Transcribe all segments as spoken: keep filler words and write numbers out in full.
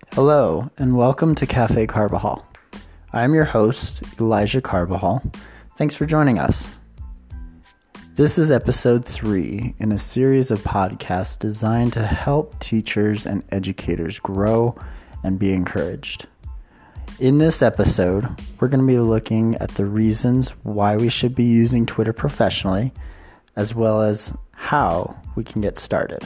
Hello, and welcome to Cafe Carbajal. I am your host, Elijah Carbajal. Thanks for joining us. This is episode three in a series of podcasts designed to help teachers and educators grow and be encouraged. In this episode, we're going to be looking at the reasons why we should be using Twitter professionally, as well as how we can get started.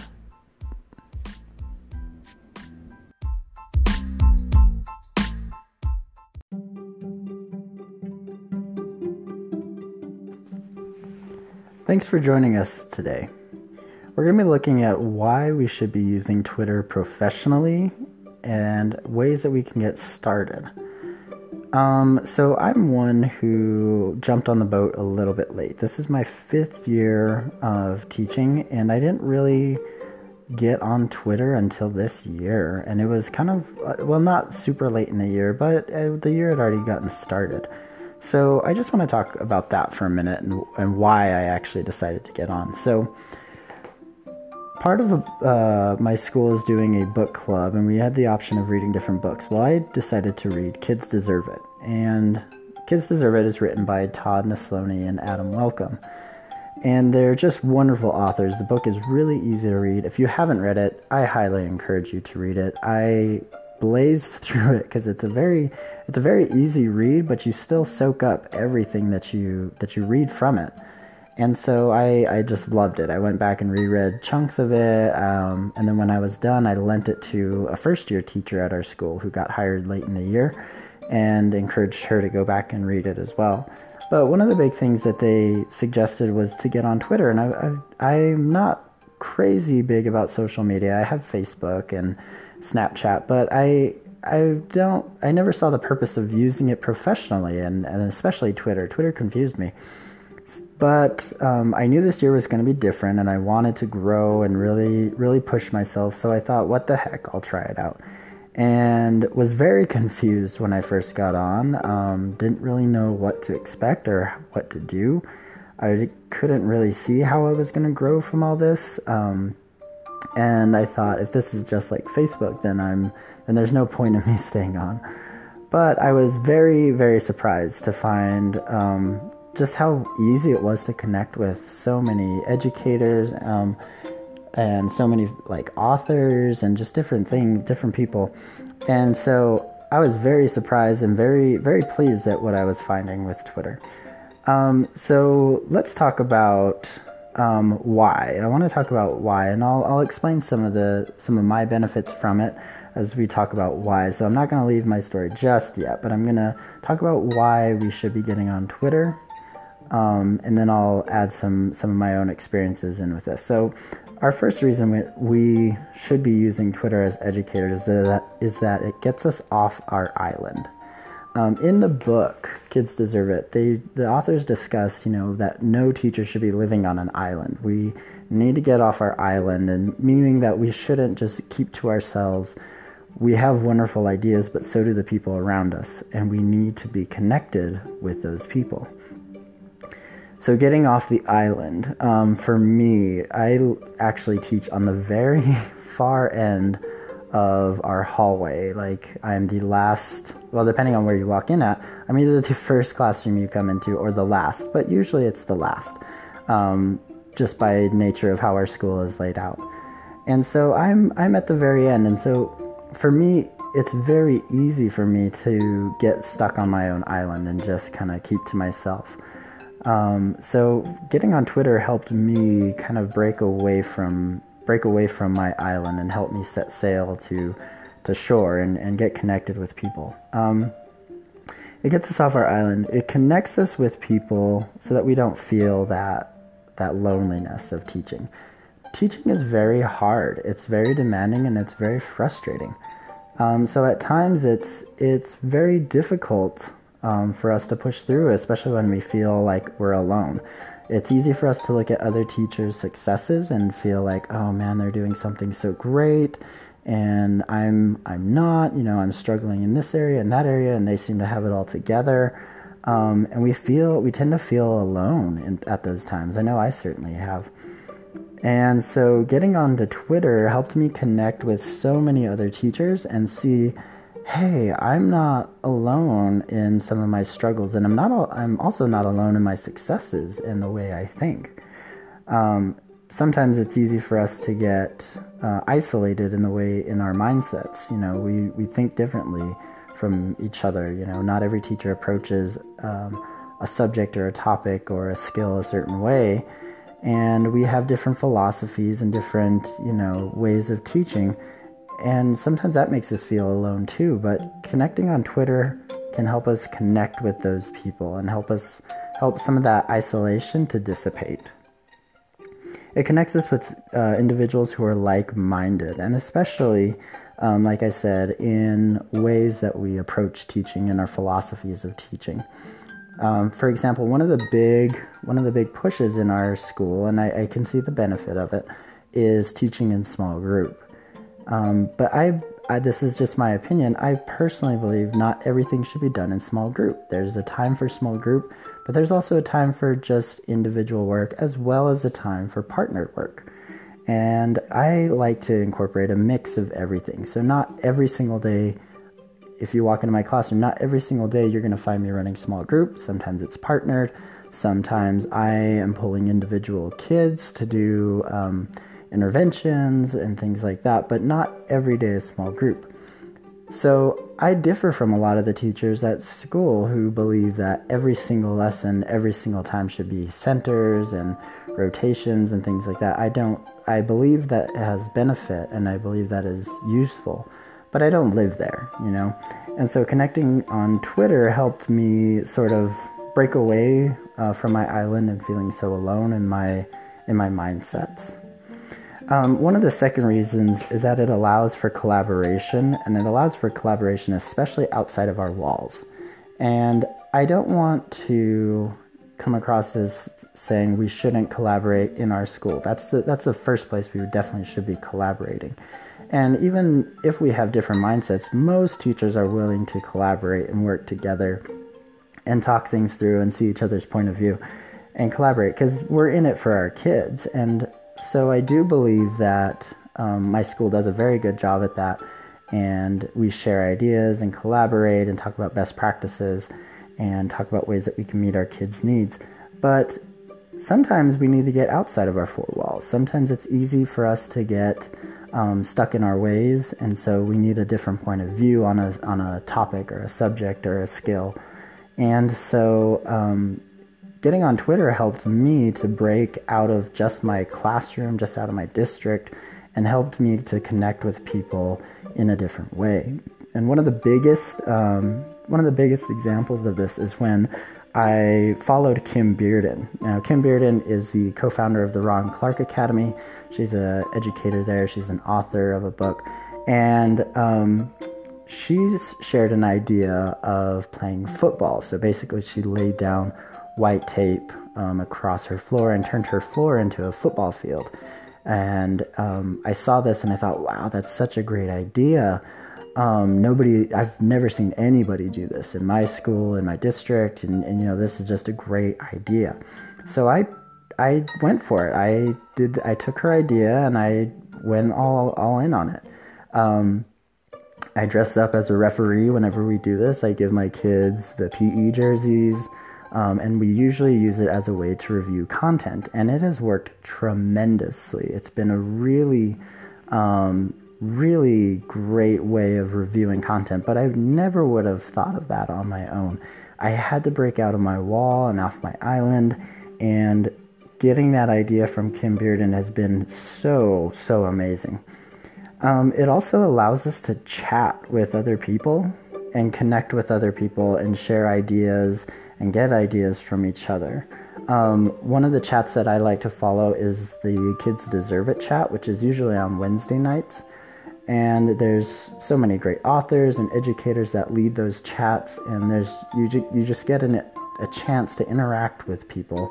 Thanks for joining us today. We're going to be looking at why we should be using Twitter professionally and ways that we can get started. Um, so I'm one who jumped on the boat a little bit late. This is my fifth year of teaching, and I didn't really get on Twitter until this year. And it was kind of, well, not super late in the year, but uh, the year had already gotten started. So I just want to talk about that for a minute and, and why I actually decided to get on. So part of uh, my school is doing a book club, and we had the option of reading different books. Well, I decided to read Kids Deserve It. And Kids Deserve It is written by Todd Neslony and Adam Welcome. And they're just wonderful authors. The book is really easy to read. If you haven't read it, I highly encourage you to read it. I blazed through it because it's a very it's a very easy read, but you still soak up everything that you that you read from it. And so I, I just loved it. I went back and reread chunks of it, um, and then when I was done, I lent it to a first-year teacher at our school who got hired late in the year, and encouraged her to go back and read it as well. But one of the big things that they suggested was to get on Twitter, and I, I, I'm not crazy big about social media. I have Facebook and Snapchat, but I I don't I never saw the purpose of using it professionally, and, and especially Twitter. Twitter confused me. But um, I knew this year was going to be different, and I wanted to grow and really really push myself. So I thought, what the heck, I'll try it out. And was very confused when I first got on. Um, didn't really know what to expect or what to do. I couldn't really see how I was going to grow from all this. Um, And I thought, if this is just like Facebook, then I'm then there's no point in me staying on. But I was very, very surprised to find um, just how easy it was to connect with so many educators um, and so many like authors and just different things, different people. And so I was very surprised and very, very pleased at what I was finding with Twitter. Um, so let's talk about Um, why. I want to talk about why, and I'll I'll explain some of the some of my benefits from it as we talk about why. So I'm not going to leave my story just yet, but I'm going to talk about why we should be getting on Twitter, um, and then I'll add some some of my own experiences in with this. So our first reason we, we should be using Twitter as educators is that, is that it gets us off our island. Um, in the book, Kids Deserve It, they the authors discuss, you know, that no teacher should be living on an island. We need to get off our island, and meaning that we shouldn't just keep to ourselves. We have wonderful ideas, but so do the people around us, and we need to be connected with those people. So getting off the island, um, for me, I actually teach on the very far end of our hallway. Like, I'm the last, well, depending on where you walk in at, I'm either the first classroom you come into or the last, but usually it's the last, um, just by nature of how our school is laid out. And so I'm I'm at the very end, and so for me, it's very easy for me to get stuck on my own island and just kind of keep to myself. Um, so getting on Twitter helped me kind of break away from break away from my island and help me set sail to to shore and, and get connected with people. Um, it gets us off our island. It connects us with people so that we don't feel that that loneliness of teaching. Teaching is very hard. It's very demanding, and it's very frustrating. Um, so at times it's it's very difficult um, for us to push through, especially when we feel like we're alone. It's easy for us to look at other teachers' successes and feel like, oh man, they're doing something so great, and I'm I'm not, you know, I'm struggling in this area and that area, and they seem to have it all together. Um, and we feel we tend to feel alone in, at those times. I know I certainly have. And so getting onto Twitter helped me connect with so many other teachers and see, hey, I'm not alone in some of my struggles, and I'm not. Al- I'm also not alone in my successes in the way I think. Um, sometimes it's easy for us to get uh, isolated in the way in our mindsets. You know, we we think differently from each other. You know, not every teacher approaches um, a subject or a topic or a skill a certain way. And we have different philosophies and different, you know, ways of teaching. And sometimes that makes us feel alone too. But connecting on Twitter can help us connect with those people and help us help some of that isolation to dissipate. It connects us with uh, individuals who are like-minded, and especially, um, like I said, in ways that we approach teaching and our philosophies of teaching. Um, for example, one of the big one of the big pushes in our school, and I, I can see the benefit of it, is teaching in small group. Um, but I, I, this is just my opinion. I personally believe not everything should be done in small group. There's a time for small group, but there's also a time for just individual work as well as a time for partner work. And I like to incorporate a mix of everything. So not every single day. If you walk into my classroom, not every single day you're going to find me running small group. Sometimes it's partnered. Sometimes I am pulling individual kids to do um, interventions and things like that, but not every day is small group. So I differ from a lot of the teachers at school who believe that every single lesson, every single time should be centers and rotations and things like that. I don't, I believe that it has benefit and I believe that is useful. But I don't live there, you know? And so connecting on Twitter helped me sort of break away uh, from my island and feeling so alone in my in my mindsets. Um, one of the second reasons is that it allows for collaboration, and it allows for collaboration especially outside of our walls. And I don't want to come across as saying we shouldn't collaborate in our school. That's the that's the first place we definitely should be collaborating. And even if we have different mindsets, most teachers are willing to collaborate and work together and talk things through and see each other's point of view and collaborate because we're in it for our kids. And so I do believe that um, my school does a very good job at that. And we share ideas and collaborate and talk about best practices and talk about ways that we can meet our kids' needs. But sometimes we need to get outside of our four walls. Sometimes it's easy for us to get Um, stuck in our ways, and so we need a different point of view on a on a topic or a subject or a skill. And so um, getting on Twitter helped me to break out of just my classroom, just out of my district, and helped me to connect with people in a different way. And one of the biggest um, one of the biggest examples of this is when I followed Kim Bearden. Now, Kim Bearden is the co-founder of the Ron Clark Academy. She's an educator there. She's an author of a book. And um, she's shared an idea of playing football. So basically, she laid down white tape um, across her floor and turned her floor into a football field. And um, I saw this and I thought, wow, that's such a great idea. Um, nobody, I've never seen anybody do this in my school, in my district, and, and, you know, this is just a great idea. So I, I went for it. I did, I took her idea and I went all, all in on it. Um, I dressed up as a referee whenever we do this. I give my kids the P E jerseys, um, and we usually use it as a way to review content, and it has worked tremendously. It's been a really, um, really great way of reviewing content, but I never would have thought of that on my own. I had to break out of my wall and off my island, and getting that idea from Kim Bearden has been so, so amazing. Um, it also allows us to chat with other people and connect with other people and share ideas and get ideas from each other. Um, one of the chats that I like to follow is the Kids Deserve It chat, which is usually on Wednesday nights. And there's so many great authors and educators that lead those chats, and there's you ju- you just get an, a chance to interact with people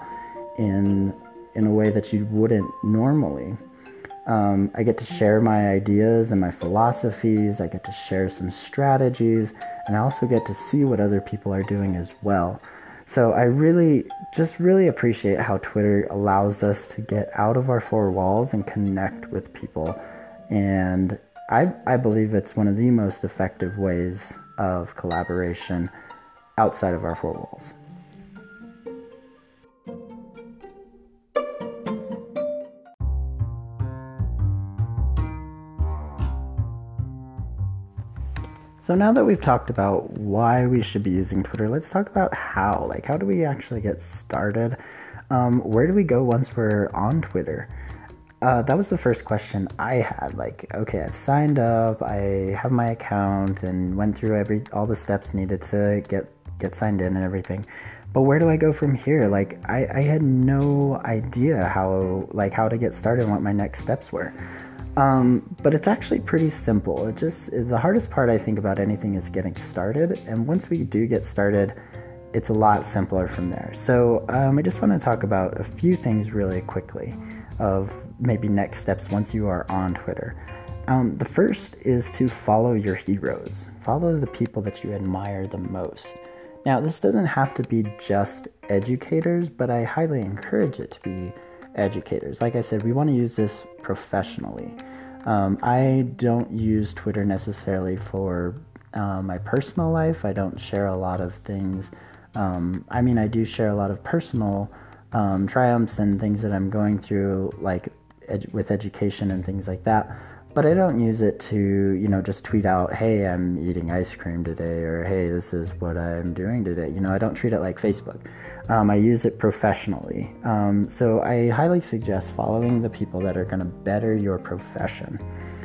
in in a way that you wouldn't normally. Um, I get to share my ideas and my philosophies. I get to share some strategies, and I also get to see what other people are doing as well. So I really, just really appreciate how Twitter allows us to get out of our four walls and connect with people. And I, I believe it's one of the most effective ways of collaboration outside of our four walls. So now that we've talked about why we should be using Twitter, let's talk about how. Like, how do we actually get started? Um, where do we go once we're on Twitter? Uh, that was the first question I had. Like, okay, I've signed up, I have my account, and went through every all the steps needed to get get signed in and everything. But where do I go from here? Like, I, I had no idea how like how to get started and what my next steps were. Um, but it's actually pretty simple. It just, the hardest part I think about anything is getting started. And once we do get started, it's a lot simpler from there. So um, I just want to talk about a few things really quickly of maybe next steps once you are on Twitter. Um, the first is to follow your heroes. Follow the people that you admire the most. Now, this doesn't have to be just educators, but I highly encourage it to be educators. Like I said, we want to use this professionally. Um, I don't use Twitter necessarily for uh, my personal life. I don't share a lot of things. Um, I mean, I do share a lot of personal um, triumphs and things that I'm going through, like ed- with education and things like that. But I don't use it to, you know, just tweet out, hey, I'm eating ice cream today, or hey, this is what I'm doing today. You know, I don't treat it like Facebook. Um, I use it professionally. Um, so I highly suggest following the people that are going to better your profession.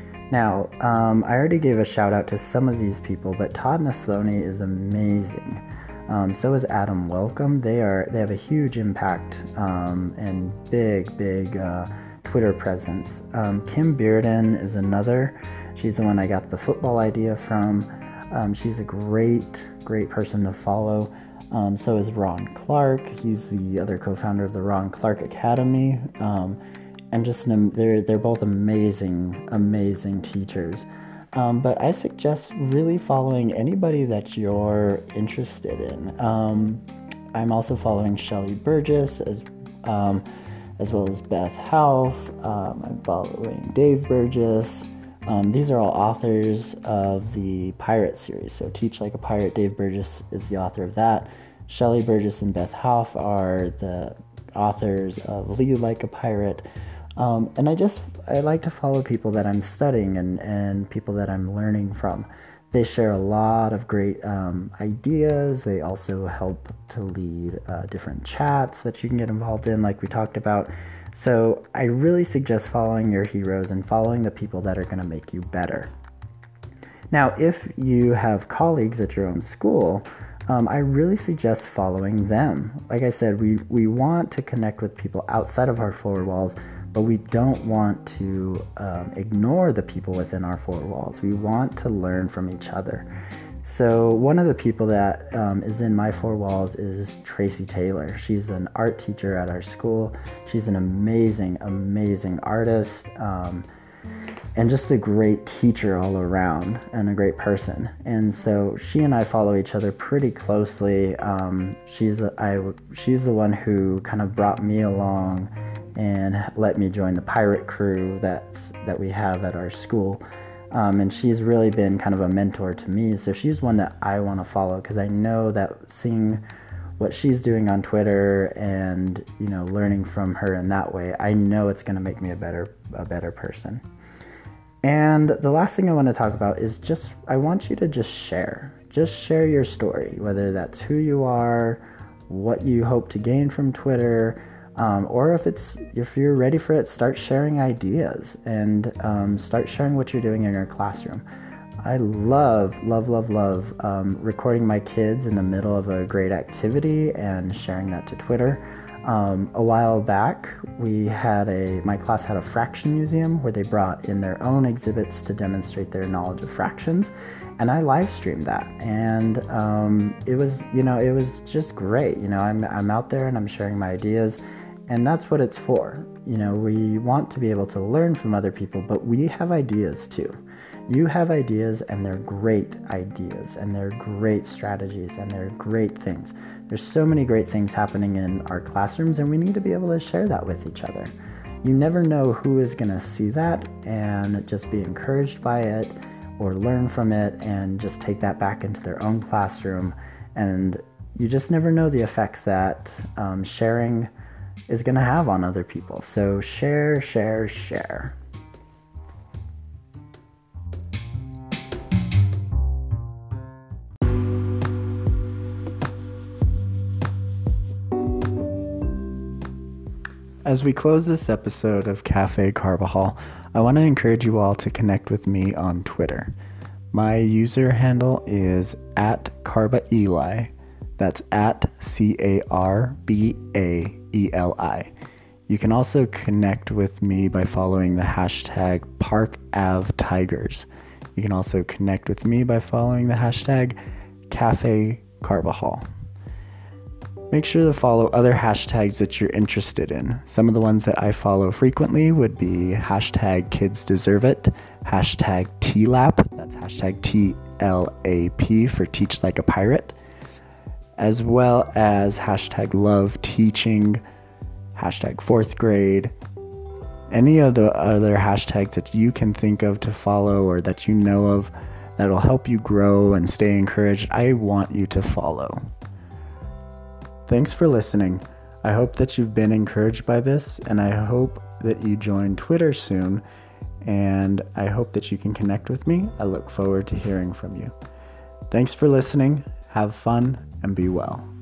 Now, um, I already gave a shout out to some of these people, but Todd Neslony is amazing. Um, so is Adam Welcome. They are they have a huge impact um, and big, big uh, Twitter presence. Um, Kim Bearden is another. She's the one I got the football idea from. Um, she's a great, great person to follow. Um, so is Ron Clark. He's the other co-founder of the Ron Clark Academy. Um, and just an, they're they're both amazing, amazing teachers. Um, but I suggest really following anybody that you're interested in. Um, I'm also following Shelly Burgess as um, as well as Beth Half. Um, I'm following Dave Burgess. Um, these are all authors of the Pirate series. So Teach Like a Pirate, Dave Burgess is the author of that. Shelly Burgess and Beth Half are the authors of Lead Like a Pirate. Um, and I just, I like to follow people that I'm studying and, and people that I'm learning from. They share a lot of great um, ideas. They also help to lead uh, different chats that you can get involved in, like we talked about. So I really suggest following your heroes and following the people that are going to make you better. Now, if you have colleagues at your own school, um, I really suggest following them. Like I said, we, we want to connect with people outside of our four walls, but we don't want to um, ignore the people within our four walls. We want to learn from each other. So one of the people that um, is in my four walls is Tracy Taylor. She's an art teacher at our school. She's an amazing, amazing artist, um, and just a great teacher all around and a great person. And so she and I follow each other pretty closely. Um, she's I she's the one who kind of brought me along and let me join the pirate crew that's that we have at our school. Um, and she's really been kind of a mentor to me. So she's one that I want to follow because I know that seeing what she's doing on Twitter and, you know, learning from her in that way, I know it's going to make me a better a better person. And the last thing I want to talk about is just, I want you to just share. Just share your story, whether that's who you are, what you hope to gain from Twitter, Um, or if it's if you're ready for it, start sharing ideas and um, start sharing what you're doing in your classroom. I love, love, love, love um, recording my kids in the middle of a great activity and sharing that to Twitter. Um, a while back, we had a my class had a fraction museum where they brought in their own exhibits to demonstrate their knowledge of fractions, and I live streamed that. And um, it was, you know, it was just great. You know, I'm I'm out there and I'm sharing my ideas. And that's what it's for. You know, we want to be able to learn from other people, but we have ideas too. You have ideas, and they're great ideas, and they're great strategies, and they're great things. There's so many great things happening in our classrooms, and we need to be able to share that with each other. You never know who is going to see that and just be encouraged by it, or learn from it and just take that back into their own classroom. And you just never know the effects that um, sharing is going to have on other people. So share, share, share. As we close this episode of Cafe Carbajal, I want to encourage you all to connect with me on Twitter. My user handle is at Carbaeli. That's at C A R B A E L I. You can also connect with me by following the hashtag ParkAvTigers. You can also connect with me by following the hashtag Cafe Carbajal. Make sure to follow other hashtags that you're interested in. Some of the ones that I follow frequently would be hashtag Kids Deserve It, hashtag T L A P, that's hashtag T L A P for Teach Like a Pirate, as well as hashtag Love Teaching, hashtag Fourth Grade, any of the other hashtags that you can think of to follow or that you know of that will help you grow and stay encouraged. I want you to follow. Thanks for listening. I hope that you've been encouraged by this, and I hope that you join Twitter soon, and I hope that you can connect with me. I look forward to hearing from you. Thanks for listening. Have fun and be well.